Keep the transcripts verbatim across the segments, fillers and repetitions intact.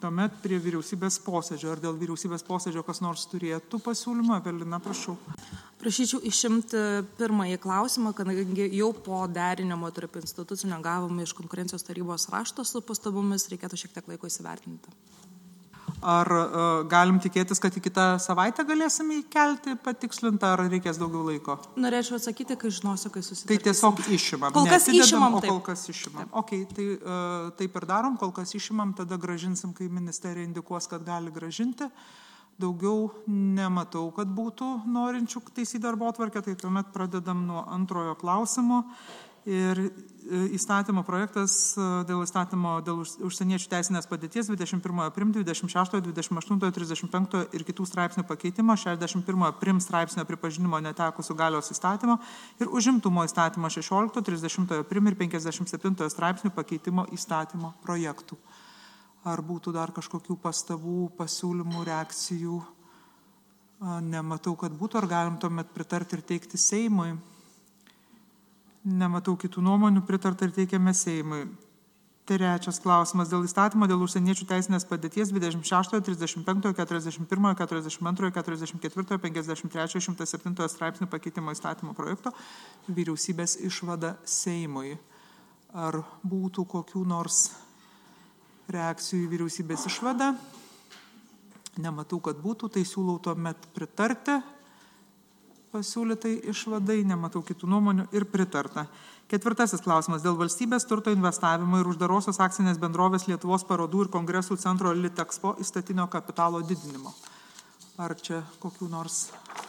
Tuomet prie vyriausybės posėdžio. Ar dėl vyriausybės posėdžio kas nors turėtų pasiūlymą? Evelina, prašau. Prašyčiau išimti pirmąjį klausimą, kadangi jau po derinimo tarp institucinio gavome iš konkurencijos tarybos rašto su pastabomis, reikėtų šiek tiek laiko įsivertinti. Ar uh, galim tikėtis, kad į kitą savaitę galėsim įkelti patikslintą, ar reikės daugiau laiko? Norėčiau atsakyti, kai žinosiu, kai susitvarkysim. Tai tiesiog išimam. Kol kas Neatidedam, išimam, o taip. kol kas išimam. Taip. Ok, tai uh, taip ir darom, kol kas išimam, tada gražinsim, kai ministerija indikuos, kad gali gražinti. Daugiau nematau, kad būtų norinčių taisyti darbotvarkę, tai tuomet pradedam nuo antrojo klausimo. Ir įstatymo projektas dėl įstatymo dėl užsieniečių teisinės padėties dvidešimt pirmojo prim, dvidešimt šeštojo, dvidešimt aštuntojo, trisdešimt penktojo ir kitų straipsnių pakeitimo, šešiasdešimt pirmojo prim straipsnio pripažinimo netekusių galios įstatymo ir užimtumo įstatymo šešioliktojo, trisdešimtojo prim ir penkiasdešimt septintojo straipsnių pakeitimo įstatymo projektų. Ar būtų dar kažkokių pastabų, pasiūlymų, reakcijų? Nematau, kad būtų. Ar galim tuomet pritarti ir teikti Seimui? Nematau kitų nuomonių, pritarta ir teikiame Seimui. Trečias klausimas dėl įstatymo dėl užsieniečių teisinės padėties dvidešimt šeštojo, trisdešimt penktojo, keturiasdešimt pirmojo, keturiasdešimt antrojo, keturiasdešimt ketvirtojo, penkiasdešimt trečiojo, šimtas septintojo straipsnių pakeitimo įstatymo projekto vyriausybės išvada Seimui. Ar būtų kokių nors reakcijų į vyriausybės išvadą? Nematau, kad būtų, tai siūlau tuomet pritarti pasiūlytai išvadai, nematau kitų nuomonių ir pritarta. Ketvirtasis klausimas dėl valstybės turto investavimo ir uždarosios akcinės bendrovės Lietuvos parodų ir kongresų centro Litexpo įstatinio kapitalo didinimo. Ar čia kokių nors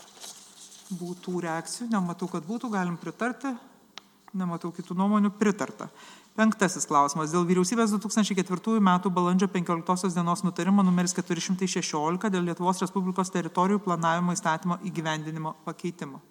būtų reakcijų? Nematau, kad būtų, galim pritarti. Nematau kitų nuomonių, pritarta. Penktasis klausimas dėl vyriausybės du tūkstančiai ketvirtųjų metų balandžio penkioliktosios dienos nutarimo numeris keturi šimtai šešiolika dėl Lietuvos Respublikos teritorijų planavimo įstatymo įgyvendinimo pakeitimo.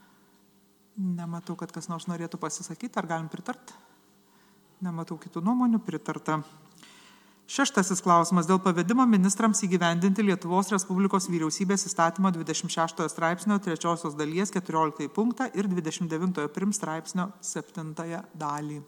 Nematau, kad kas nors norėtų pasisakyti. Ar galim pritarti? Nematau kitų nuomonių, pritarta. Šeštasis klausimas dėl pavedimo ministrams įgyvendinti Lietuvos Respublikos vyriausybės įstatymo dvidešimt šeštojo straipsnio trečiosios dalies keturioliktąjį punktą ir dvidešimt devintojo prim straipsnio septintąją dalį.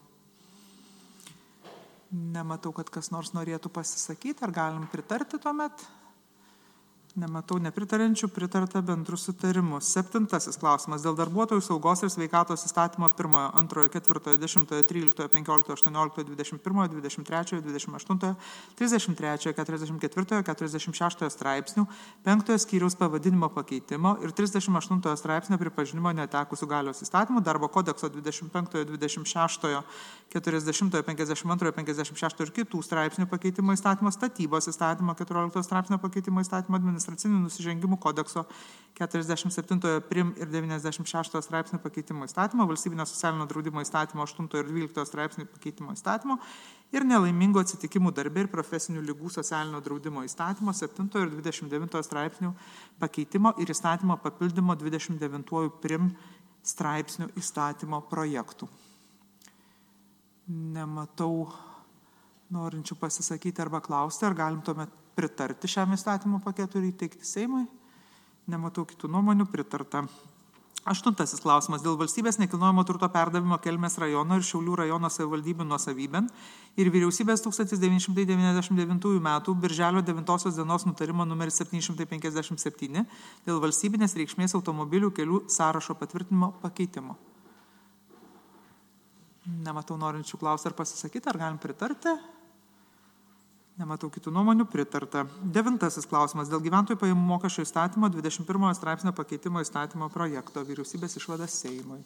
Nematau, kad kas nors norėtų pasisakyti. Ar galim pritarti tuomet? Nematau nepritarančių, pritarta bendru sutarimu. Septintasis klausimas dėl darbuotojų saugos ir sveikatos įstatymo pirmojo, antrojo, ketvirtojo, dešimtojo, tryliktojo, penkioliktojo, aštuonioliktojo, dvidešimt pirmojo, dvidešimt trečiojo, dvidešimt aštuntojo, trisdešimt trečiojo, keturiasdešimt ketvirtojo, keturiasdešimt šeštojo straipsnių, penktojo skyriaus pavadinimo pakeitimo ir trisdešimt aštuntojo straipsnio pripažinimo netekusių galios įstatymų, darbo kodekso dvidešimt penktojo, dvidešimt šeštojo, keturiasdešimtojo, penkiasdešimt antrojo, penkiasdešimt šeštojo ir kitų straipsnių pakeitimo įstatymo, statybos įstatymo, keturioliktojo straipsnio pakeitimo įstatymo, administracinių nusižengimų kodekso keturiasdešimt septintojo prim ir devyniasdešimt šeštojo straipsnių pakeitimo įstatymo, valstybinio socialinio draudimo įstatymo aštuntojo ir dvyliktojo straipsnių pakeitimo įstatymo ir nelaimingų atsitikimų darbe ir profesinių ligų socialinio draudimo įstatymo septintojo ir dvidešimt devintojo straipsnių pakeitimo ir įstatymo papildymo dvidešimt devintojo prim straipsnių įstatymo projektų. Nematau norinčių pasisakyti arba klausti, ar galim tuomet pritarti šiam įstatymo paketui ir įteikti Seimui. Nematau kitų nuomonių, pritarta. Aštuntasis klausimas dėl valstybės nekilnojamo turto perdavimo Kelmės rajono ir Šiaulių rajono savivaldybių nuosavybėn ir vyriausybės tūkstantis devyni šimtai devyniasdešimt devintųjų metų birželio devintosios dienos nutarimo numeris septyni šimtai penkiasdešimt septyni dėl valstybinės reikšmės automobilių kelių sąrašo patvirtinimo pakeitimo. Nematau norinčių klausti ar pasisakyti, ar galim pritarti? Nematau kitų nuomonių, pritarta. Devintasis klausimas dėl gyventojų pajamų mokesčio įstatymo dvidešimt pirmojo straipsnio pakeitimo įstatymo projekto. Vyriausybės išvada Seimui.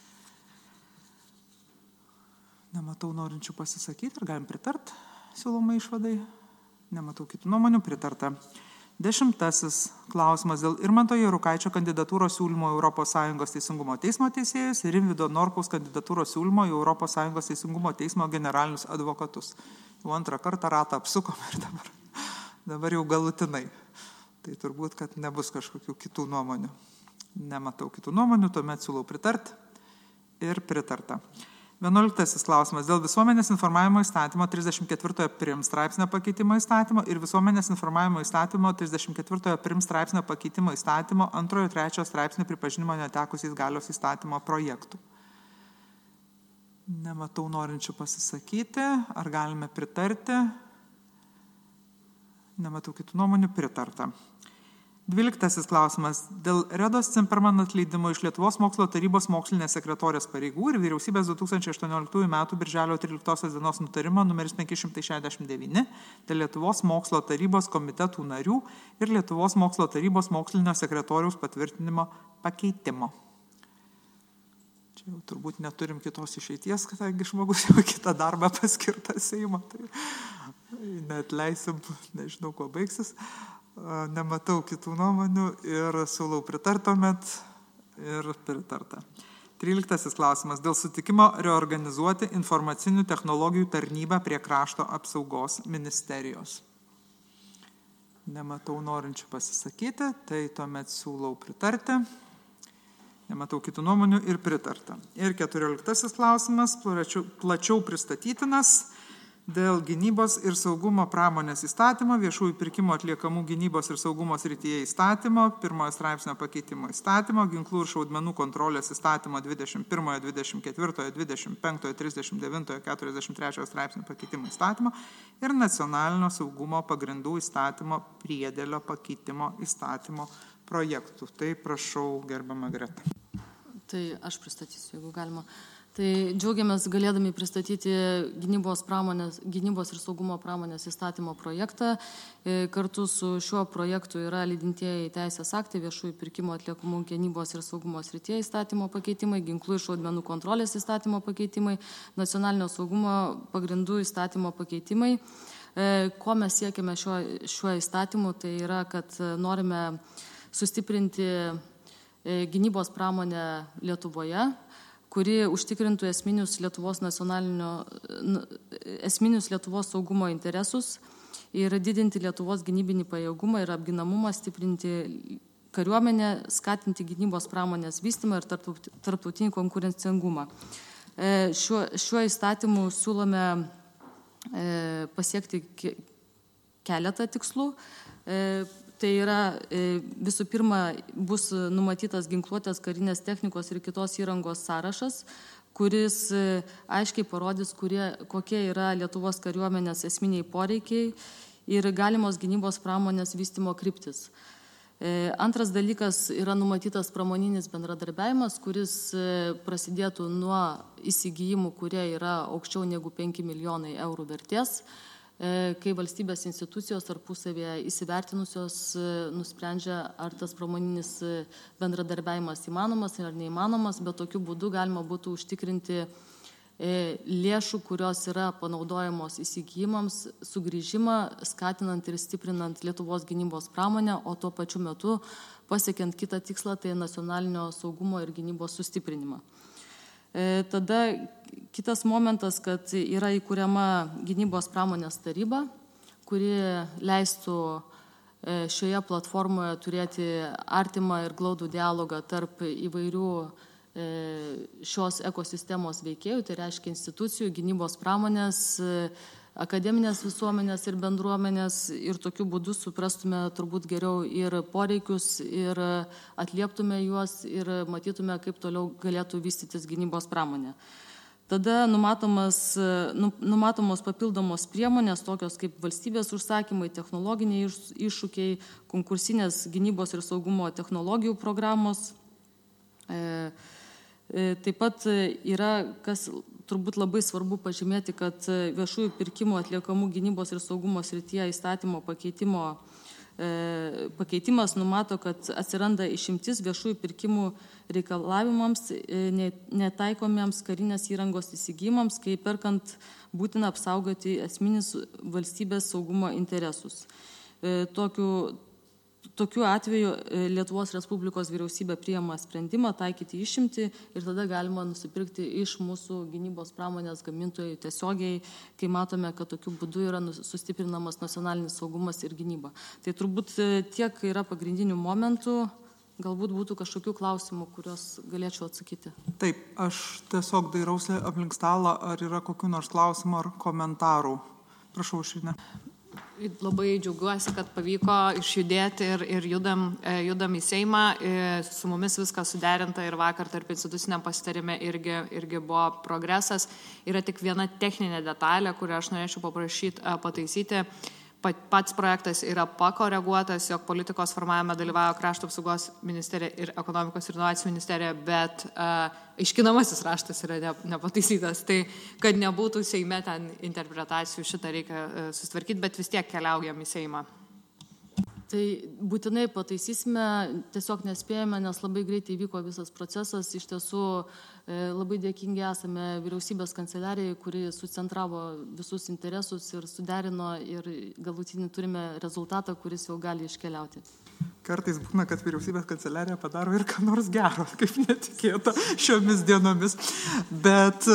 Nematau norinčių pasisakyti, ar galim pritarti siūlomai išvadai? Nematau kitų nuomonių, pritarta. Dešimtasis klausimas dėl Irmanto Jarukaičio kandidatūros siūlymo Europos Sąjungos teisingumo teismo teisėjus ir Rimvydo Norkaus kandidatūros siūlymo į Europos Sąjungos teisingumo teismo generalinius advokatus. Jau antrą kartą ratą apsukom ir dabar, dabar jau galutinai. Tai turbūt, kad nebus kažkokių kitų nuomonių. Nematau kitų nuomonių, tuomet siūlau pritarti ir pritarta. Vienuoliktasis klausimas dėl visuomenės informavimo įstatymo trisdešimt ketvirtojo prim straipsnio pakeitimo įstatymo ir visuomenės informavimo įstatymo trisdešimt ketvirtojo prim straipsnio pakeitimo įstatymo antrojo trečiojo straipsnio pripažinimo netekusiais galios įstatymo projektų. Nematau norinčių pasisakyti. Ar galime pritarti? Nematau kitų nuomonių, pritarta. Dvyliktasis klausimas. Dėl Redos Cimperman atleidimo iš Lietuvos mokslo tarybos mokslinės sekretorės pareigų ir vyriausybės du tūkstančiai aštuonioliktųjų metų birželio tryliktosios dienos nutarimo numeris penki šimtai šešiasdešimt devyni dėl Lietuvos mokslo tarybos komitetų narių ir Lietuvos mokslo tarybos mokslinio sekretoriaus patvirtinimo pakeitimo. Čia jau turbūt neturim kitos išeities, kadangi žmogus jau kitą darbą paskirtas Seimo. Tai neatleisim, nežinau, kuo baigsis. Nematau kitų nuomonių ir siūlau pritartumėt ir pritarta. Tryliktasis klausimas. Dėl sutikimo reorganizuoti informacinių technologijų tarnybą prie krašto apsaugos ministerijos. Nematau norinčių pasisakyti, tai tuomet siūlau pritarti. Nematau kitų nuomonių ir pritarta. Ir keturioliktasis klausimas, plačiau, plačiau pristatytinas. Dėl gynybos ir saugumo pramonės įstatymo, viešųjų pirkimų atliekamų gynybos ir saugumo srityje įstatymo, pirmojo straipsnio pakeitimo įstatymo, ginklų ir šaudmenų kontrolės įstatymo dvidešimt pirmojo, dvidešimt ketvirtojo, dvidešimt penktojo, trisdešimt devintojo, keturiasdešimt trečiojo straipsnio pakeitimo įstatymo ir nacionalinio saugumo pagrindų įstatymo priedėlio pakeitimo įstatymo projektų. Tai prašau, gerbiama Greta. Tai aš pristatysiu, jeigu galima. Tai džiaugiamės galėdami pristatyti gynybos, pramonės, gynybos ir saugumo pramonės įstatymo projektą. Kartu su šiuo projektu yra lydintieji teisės aktai, viešųjų pirkimo atliekamų gynybos ir saugumo srityje įstatymo pakeitimai, ginklų ir šaudmenų kontrolės įstatymo pakeitimai, nacionalinio saugumo pagrindų įstatymo pakeitimai. Ko mes siekiame šiuo, šiuo įstatymu, tai yra, kad norime sustiprinti gynybos pramonę Lietuvoje, kuri užtikrintų esminius Lietuvos nacionalinio, esminius Lietuvos saugumo interesus ir didinti Lietuvos gynybinį pajėgumą ir apginamumą, stiprinti kariuomenę, skatinti gynybos pramonės vystymą ir tarptautinį konkurencingumą. Šiuo, šiuo įstatymu siūlome pasiekti keletą tikslų. Tai yra, visų pirma, bus numatytas ginkluotės, karinės technikos ir kitos įrangos sąrašas, kuris aiškiai parodys, kurie, kokie yra Lietuvos kariuomenės esminiai poreikiai ir galimos gynybos pramonės vystymo kryptis. Antras dalykas yra numatytas pramoninis bendradarbiavimas, kuris prasidėtų nuo įsigijimų, kurie yra aukščiau negu penki milijonai eurų vertės, kai valstybės institucijos tarpusavėje įsivertinusios nusprendžia, ar tas pramoninis bendradarbiavimas įmanomas ar neįmanomas, bet tokiu būdu galima būtų užtikrinti lėšų, kurios yra panaudojamos įsigijimams, sugrįžimą, skatinant ir stiprinant Lietuvos gynybos pramonę, o tuo pačiu metu pasiekiant kitą tikslą, tai nacionalinio saugumo ir gynybos sustiprinimą. Tada kitas momentas, kad yra įkuriama gynybos pramonės taryba, kuri leistų šioje platformoje turėti artimą ir glaudų dialogą tarp įvairių šios ekosistemos veikėjų, tai reiškia institucijų, gynybos pramonės, akademinės visuomenės ir bendruomenės, ir tokiu būdu suprastume turbūt geriau ir poreikius, ir atlieptume juos, ir matytume, kaip toliau galėtų vystytis gynybos pramonė. Tada numatomas, numatomos papildomos priemonės, tokios kaip valstybės užsakymai, technologiniai iššūkiai, konkursinės gynybos ir saugumo technologijų programos. Taip pat yra, kas turbūt labai svarbu pažymėti, kad viešųjų pirkimų atliekamų gynybos ir saugumo srityje įstatymo pakeitimo, e, pakeitimas numato, kad atsiranda išimtis viešųjų pirkimų reikalavimams e, netaikomiems karinės įrangos įsigijimams, kai perkant būtina apsaugoti esminis valstybės saugumo interesus. E, tokiu, Tokiu atveju Lietuvos Respublikos vyriausybė priima sprendimą taikyti išimtį ir tada galima nusipirkti iš mūsų gynybos pramonės gamintojų tiesiogiai, kai matome, kad tokiu būdu yra sustiprinamas nacionalinis saugumas ir gynyba. Tai turbūt tiek yra pagrindinių momentų, galbūt būtų kažkokių klausimų, kuriuos galėčiau atsakyti. Taip, aš tiesiog dairausi aplink stalą, ar yra kokių nors klausimų ar komentarų. Prašau, Aušrine. Labai džiaugiuosi, kad pavyko išjudėti ir, ir judam, judam į Seimą. Su mumis viskas suderinta ir vakar tarp instituciniam pasitarime irgi, irgi buvo progresas. Yra tik viena techninė detalė, kurią aš norėčiau paprašyti pataisyti. Pats projektas yra pakoreguotas, jog politikos formavime dalyvauja Krašto apsaugos ministerija ir ekonomikos ir inovacijų ministerija, bet uh, aiškinamasis raštas yra ne, nepataisytas. Tai kad nebūtų Seime ten interpretacijų, šitą reikia uh, susitvarkyti, bet vis tiek keliaujam į Seimą. Tai būtinai pataisysime, tiesiog nespėjame, nes labai greitai vyko visas procesas. Iš tiesų labai dėkingi esame vyriausybės kanceliarijai, kuri sucentravo visus interesus ir suderino ir galutinį turime rezultatą, kuris jau gali iškeliauti. Kartais būna, kad vyriausybės kanceliarija padaro ir ką nors gero, kaip netikėta šiomis dienomis. Bet,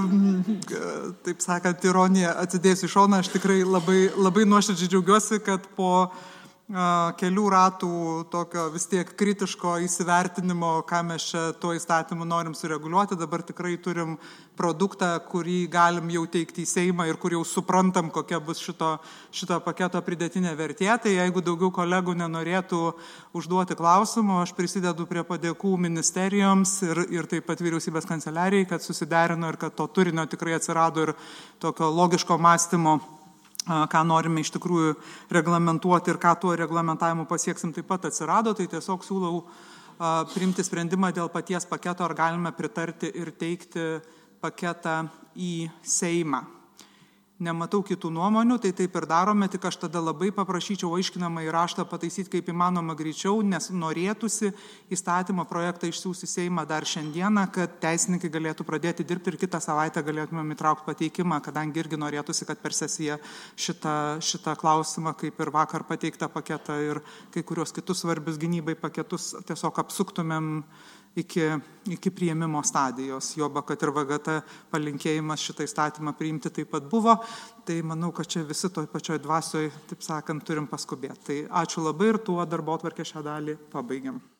taip sakant, ironija atsidėsiu į šoną, aš tikrai labai, labai nuoširdžiai džiaugiuosi, kad po kelių ratų tokio vis tiek kritiško įsivertinimo, ką mes čia tuo įstatymu norim sureguliuoti. Dabar tikrai turim produktą, kurį galim jau teikti į Seimą ir kur jau suprantam, kokia bus šito, šito paketo pridėtinė vertė. Tai jeigu daugiau kolegų nenorėtų užduoti klausimų, aš prisidedu prie padėkų ministerijoms ir, ir taip pat vyriausybės kanceliarijai, kad susiderino ir kad to turinio tikrai atsirado ir tokio logiško mąstymo, ką norime iš tikrųjų reglamentuoti ir ką tuo reglamentavimu pasieksim, taip pat atsirado. Tai tiesiog siūlau priimti sprendimą dėl paties paketo, ar galime pritarti ir teikti paketą į Seimą. Nematau kitų nuomonių, tai taip ir darome, tik aš tada labai paprašyčiau aiškinamą į raštą pataisyti kaip įmanoma greičiau, nes norėtųsi įstatymo projektą išsiųsti Seimą dar šiandieną, kad teisininkai galėtų pradėti dirbti ir kitą savaitę galėtumėm įtraukti pateikimą, kadangi irgi norėtųsi, kad per sesiją šitą, šitą klausimą, kaip ir vakar pateiktą paketą ir kai kurios kitus svarbius gynybai paketus tiesiog apsuktumėm iki, iki priėmimo stadijos. Joba, kad ir V G T palinkėjimas šitą įstatymą priimti taip pat buvo. Tai manau, kad čia visi toj pačioj dvasioj, taip sakant, turim paskubėti. Tai ačiū labai ir tuo darbotvarkę šią dalį pabaigiam.